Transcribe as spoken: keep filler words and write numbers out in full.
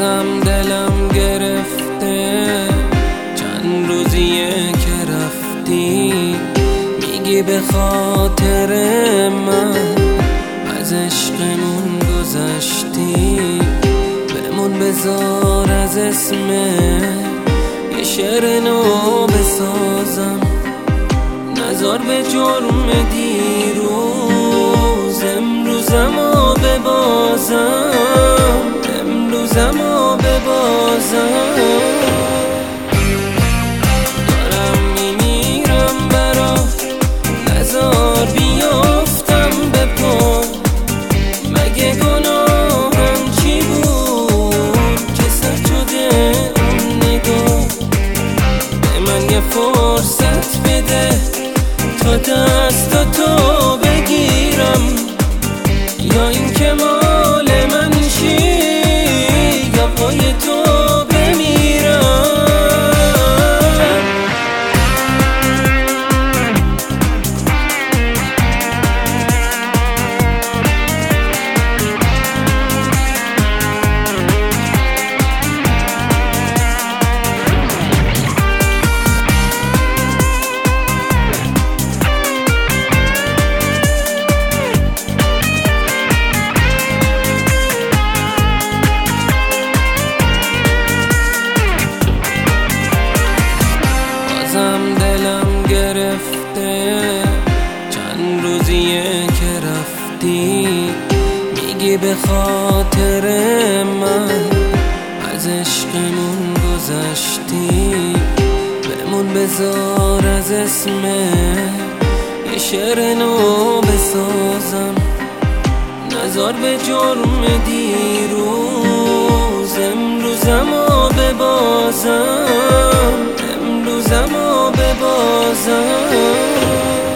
بازم دلم گرفته، چند روزیه که رفتی. میگی به خاطر من از عشقمون گذشتی. بمون بذار از اسم یه شعر نو بسازم، نذار به جرم دیروز امروزمو ببازم، امروزمو ببازم. دارم میمیرم برات، نذار بیافتم به پا. مگه گناهم چی بود که سرد شده اون نگاه؟ به من یه فرصت بده تا دست تو بگیرم، یا این که مال من شی یا پای تو بمیرم. دلم گرفته، چند روزیه که رفتی. میگی به خاطر من از عشقمون گذشتی. بمون بذار از اسم یه شعر نو بسازم، نذار به جرم دیروز امروزمو ببازم، امروزمو ببازم.